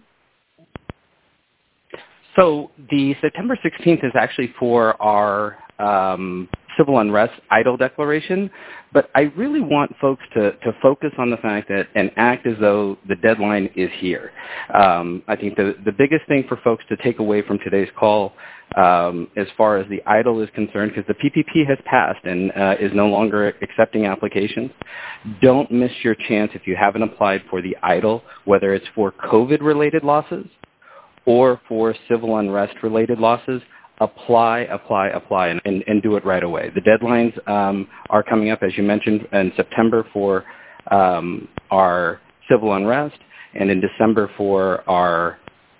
So the September 16th is actually for our civil unrest EIDL declaration, but I really want folks to focus on the fact that and act as though the deadline is here. I think the biggest thing for folks to take away from today's call as far as the EIDL is concerned, because the PPP has passed and is no longer accepting applications, don't miss your chance if you haven't applied for the EIDL, whether it's for COVID-related losses or for civil unrest-related losses. Apply, and do it right away. The deadlines are coming up, as you mentioned, in September for our civil unrest and in December for our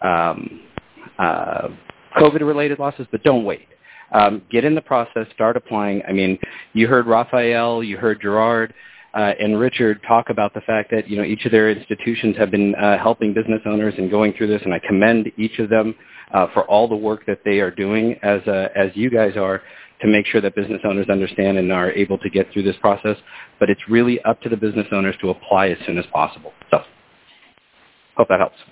COVID-related losses, but don't wait. Get in the process, start applying. I mean, you heard Rafael, you heard Gerard, and Richard talk about the fact that, each of their institutions have been helping business owners and going through this, and I commend each of them for all the work that they are doing as you guys are to make sure that business owners understand and are able to get through this process. But it's really up to the business owners to apply as soon as possible. So hope that helps.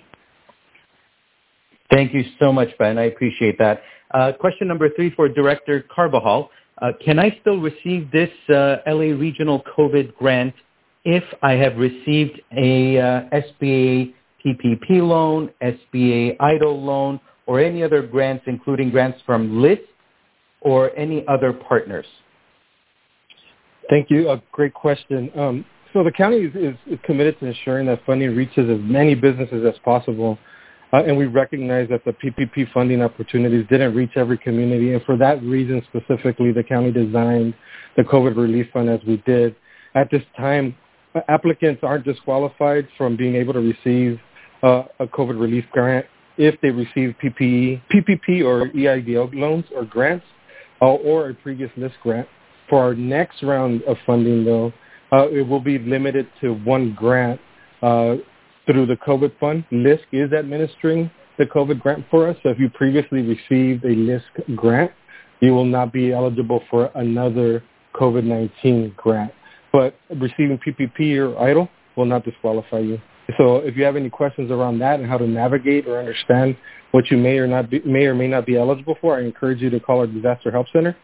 Thank you so much, Ben. I appreciate that. Question number 3 for Director Carbajal. Can I still receive this LA Regional COVID grant if I have received a SBA PPP loan, SBA EIDL loan, or any other grants, including grants from LIST or any other partners? Thank you. A great question. So the county is committed to ensuring that funding reaches as many businesses as possible. And we recognize that the PPP funding opportunities didn't reach every community. And for that reason specifically, the county designed the COVID Relief Fund as we did. At this time, applicants aren't disqualified from being able to receive a COVID relief grant if they receive PPP or EIDL loans or grants or a previous LIST grant. For our next round of funding, though, it will be limited to one grant through the COVID fund. LISC is administering the COVID grant for us. So if you previously received a LISC grant, you will not be eligible for another COVID-19 grant. But receiving PPP or EIDL will not disqualify you. So if you have any questions around that and how to navigate or understand what you may or may not be eligible for, I encourage you to call our Disaster Help Center,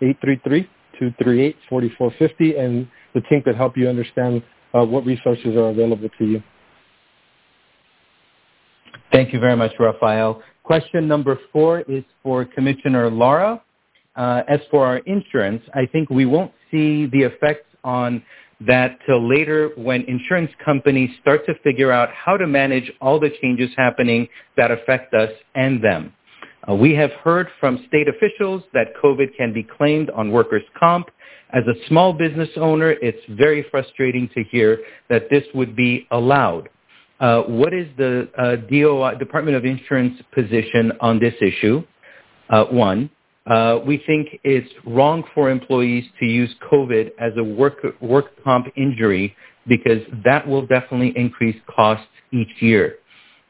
833-238-4450, and the team could help you understand what resources are available to you. Thank you very much, Rafael. Question number 4 is for Commissioner Lara. As for our insurance, I think we won't see the effects on that till later when insurance companies start to figure out how to manage all the changes happening that affect us and them. We have heard from state officials that COVID can be claimed on workers' comp. As a small business owner, it's very frustrating to hear that this would be allowed. What is the DOI, Department of Insurance position on this issue? One, we think it's wrong for employees to use COVID as a work comp injury because that will definitely increase costs each year.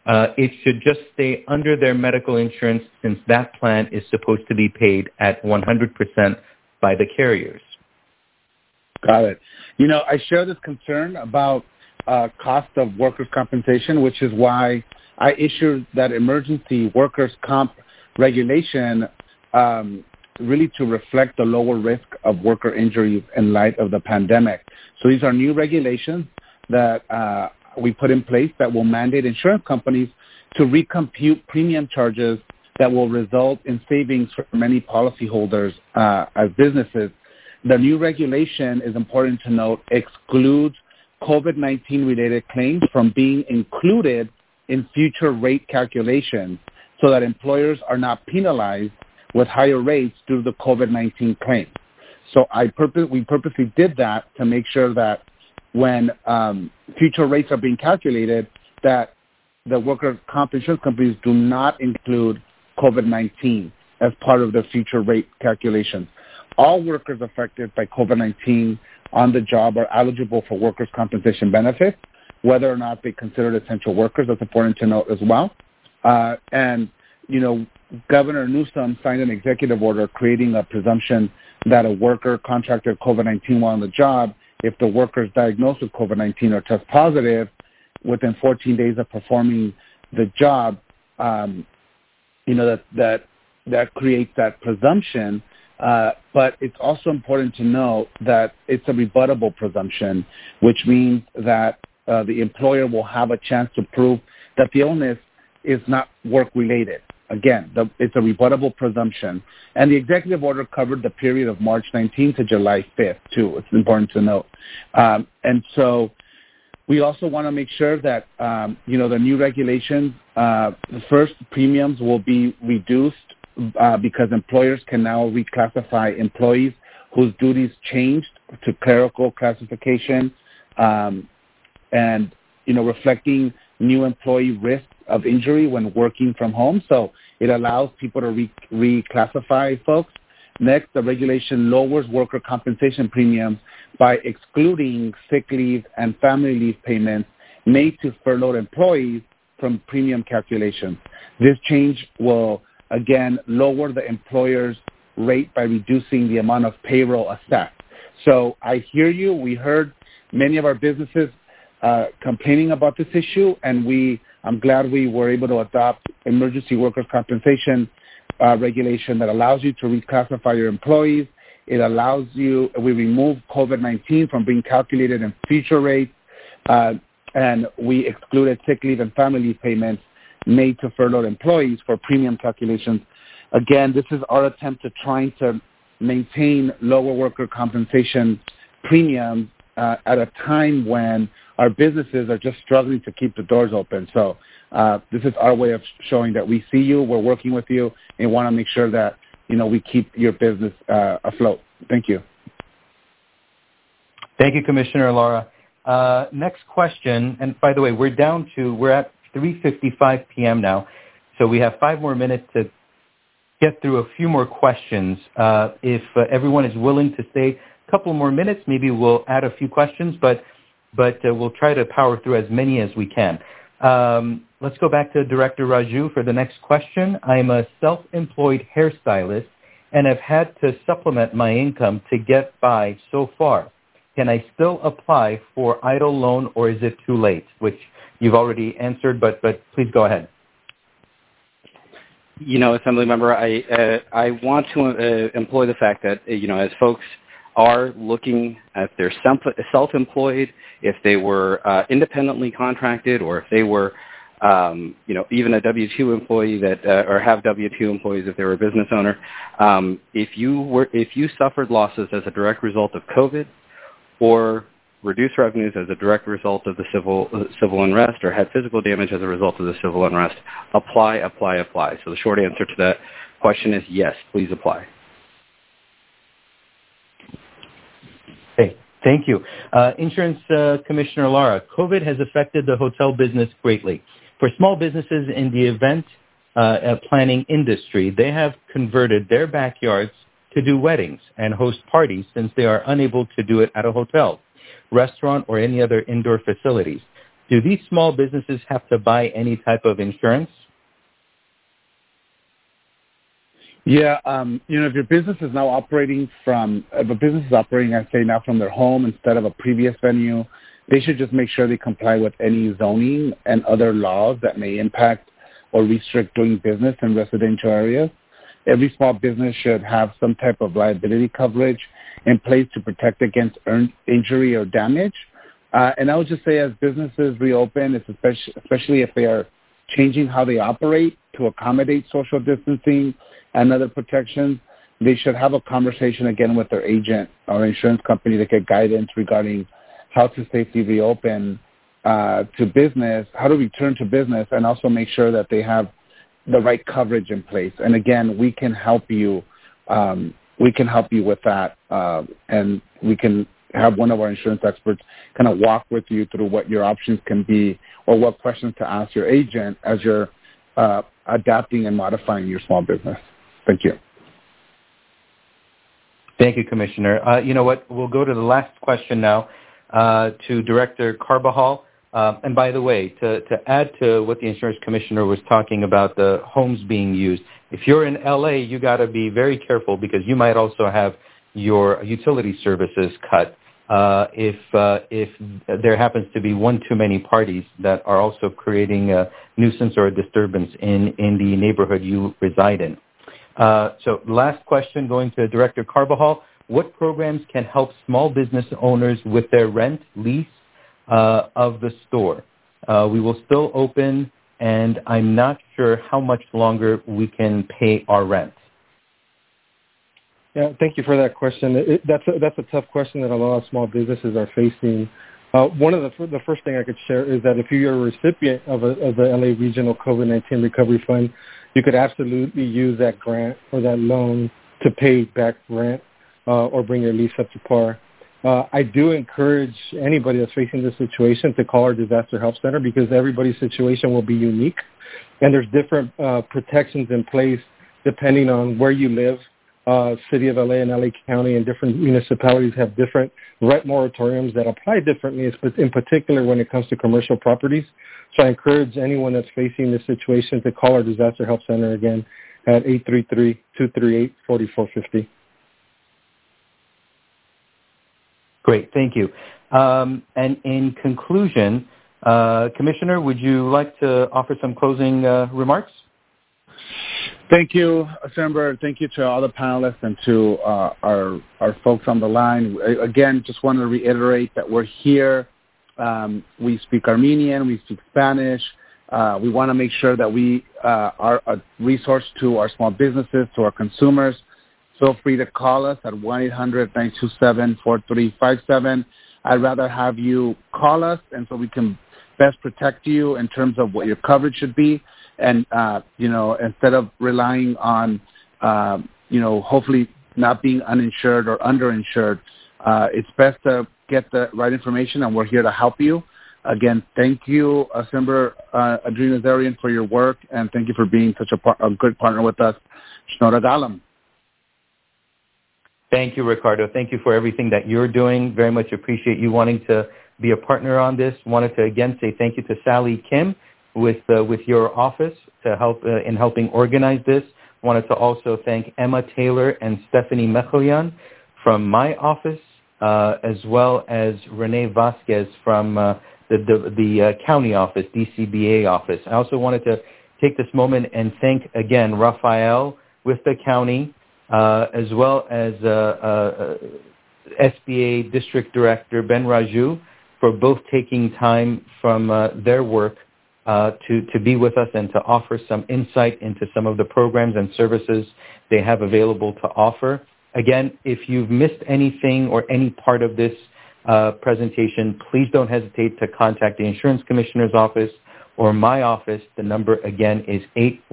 it should just stay under their medical insurance since that plan is supposed to be paid at 100% by the carriers. Got it. I share this concern about cost of workers' compensation, which is why I issued that emergency workers' comp regulation really to reflect the lower risk of worker injuries in light of the pandemic. So these are new regulations that we put in place that will mandate insurance companies to recompute premium charges that will result in savings for many policyholders as businesses. The new regulation, is important to note, excludes COVID-19 related claims from being included in future rate calculations so that employers are not penalized with higher rates due to the COVID-19 claim. So we purposely did that to make sure that when future rates are being calculated, that the workers' comp insurance companies do not include COVID-19 as part of the future rate calculations. All workers affected by COVID-19 on the job are eligible for workers' compensation benefits, whether or not they considered essential workers. That's important to note as well. Governor Newsom signed an executive order creating a presumption that a worker contracted COVID-19 while on the job, if the worker is diagnosed with COVID-19 or test positive within 14 days of performing the job, that creates that presumption. But it's also important to note that it's a rebuttable presumption, which means that the employer will have a chance to prove that the illness is not work-related. Again, it's a rebuttable presumption. And the executive order covered the period of March 19th to July 5th, too. It's important to note. And so we also want to make sure that, the new regulations, first, premiums will be reduced because employers can now reclassify employees whose duties changed to clerical classification and, reflecting new employee risk of injury when working from home. So it allows people to reclassify folks. Next, the regulation lowers worker compensation premiums by excluding sick leave and family leave payments made to furloughed employees from premium calculations. This change will, again, lower the employer's rate by reducing the amount of payroll assessed. So I hear you. We heard many of our businesses complaining about this issue, and I'm glad we were able to adopt emergency workers' compensation regulation that allows you to reclassify your employees. It allows we remove COVID-19 from being calculated in future rates, and we excluded sick leave and family leave payments made to furloughed employees for premium calculations. Again, this is our attempt to trying to maintain lower worker compensation premiums at a time when our businesses are just struggling to keep the doors open. So this is our way of showing that we see you, we're working with you, and want to make sure that, we keep your business afloat. Thank you. Thank you, Commissioner Lara. Next question, and by the way, we're at 3:55 p.m. now, so we have 5 more minutes to get through a few more questions. If everyone is willing to stay a couple more minutes, maybe we'll add a few questions, but we'll try to power through as many as we can. Let's go back to Director Raju for the next question. I'm a self-employed hairstylist and have had to supplement my income to get by so far. Can I still apply for EIDL loan, or is it too late? Which you've already answered, but please go ahead. Assembly member, I want to employ the fact that, as folks are looking at their self-employed, if they were independently contracted, or if they were, even a W-2 employee or have W-2 employees if they were a business owner, if you suffered losses as a direct result of COVID, or reduced revenues as a direct result of the civil unrest, or had physical damage as a result of the civil unrest, apply. So the short answer to that question is yes, please apply. Okay, thank you. Insurance Commissioner Lara, COVID has affected the hotel business greatly. For small businesses in the event planning industry, they have converted their backyards to do weddings and host parties since they are unable to do it at a hotel, restaurant, or any other indoor facilities. do these small businesses have to buy any type of insurance? Yeah, if your business is now operating if a business is operating, I'd say now from their home instead of a previous venue, they should just make sure they comply with any zoning and other laws that may impact or restrict doing business in residential areas. Every small business should have some type of liability coverage in place to protect against injury or damage. And I would just say as businesses reopen, it's especially if they are changing how they operate to accommodate social distancing and other protections, they should have a conversation again with their agent or insurance company to get guidance regarding how to safely reopen to business, how to return to business, and also make sure that they have the right coverage in place. And again, we can help you. We can help you with that, and we can have one of our insurance experts kind of walk with you through what your options can be or what questions to ask your agent as you're adapting and modifying your small business. Thank you. Thank you, Commissioner. You know what? We'll go to the last question now to Director Carbajal. And by the way, to add to what the insurance commissioner was talking about, the homes being used, if you're in LA, you got to be very careful because you might also have your utility services cut if there happens to be one too many parties that are also creating a nuisance or a disturbance in the neighborhood you reside in. So last question going to Director Carbajal. What programs can help small business owners with their rent, lease of the store? We will still open, and I'm not sure how much longer we can pay our rent. Yeah, thank you for that question. That's a tough question that a lot of small businesses are facing. One of the first thing I could share is that if you're a recipient of the LA Regional COVID-19 Recovery Fund, you could absolutely use that grant or that loan to pay back rent or bring your lease up to par. I do encourage anybody that's facing this situation to call our Disaster Help Center because everybody's situation will be unique, and there's different protections in place depending on where you live. City of LA and LA County and different municipalities have different rent moratoriums that apply differently, in particular when it comes to commercial properties. So I encourage anyone that's facing this situation to call our Disaster Help Center again at 833-238-4450. Great, thank you. And in conclusion, Commissioner, would you like to offer some closing remarks? Thank you, Assembler. Thank you to all the panelists and to our folks on the line. Again, just want to reiterate that we're here. We speak Armenian. We speak Spanish. We want to make sure that we are a resource to our small businesses, to our consumers. Feel free to call us at 1-800-927-4357. I'd rather have you call us, and so we can best protect you in terms of what your coverage should be. And, instead of relying on, hopefully not being uninsured or underinsured, it's best to get the right information, and we're here to help you. Again, thank you, Assembler Adrian Nazarian, for your work, and thank you for being such a good partner with us. Shnora Galam. Thank you, Ricardo. Thank you for everything that you're doing. Very much appreciate you wanting to be a partner on this. Wanted to again say thank you to Sally Kim with your office to help in helping organize this. Wanted to also thank Emma Taylor and Stephanie Mechelian from my office, as well as Renee Vasquez from the county office, DCBA office. I also wanted to take this moment and thank again Rafael with the county, as well as SBA District Director Ben Raju for both taking time from their work to be with us and to offer some insight into some of the programs and services they have available to offer. Again, if you've missed anything or any part of this presentation, please don't hesitate to contact the Insurance Commissioner's office or my office. The number again is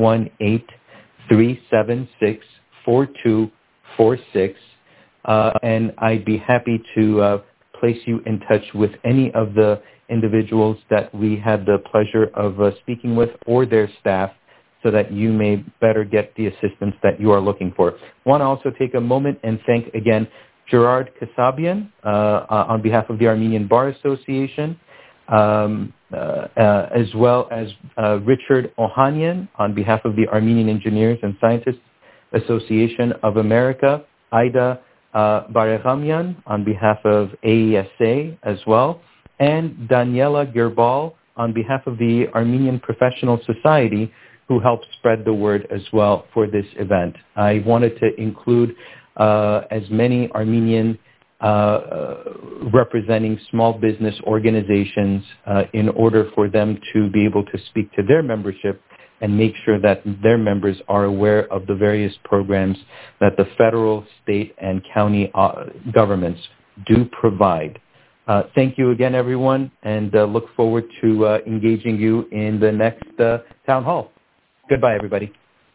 818-376-4246. And I'd be happy to place you in touch with any of the individuals that we had the pleasure of speaking with or their staff so that you may better get the assistance that you are looking for. I want to also take a moment and thank again Gerard Kasabian on behalf of the Armenian Bar Association, as well as Richard Ohanian on behalf of the Armenian Engineers and Scientists Association of America, Aida Bareghamian on behalf of AESA as well, and Daniela Gerbal on behalf of the Armenian Professional Society, who helped spread the word as well for this event. I wanted to include as many Armenian representing small business organizations in order for them to be able to speak to their membership and make sure that their members are aware of the various programs that the federal, state, and county governments do provide. Thank you again, everyone, and look forward to engaging you in the next town hall. Goodbye, everybody.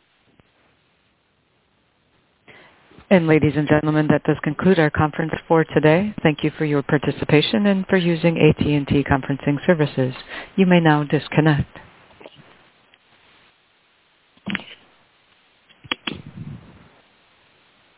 And ladies and gentlemen, that does conclude our conference for today. Thank you for your participation and for using AT&T conferencing services. You may now disconnect.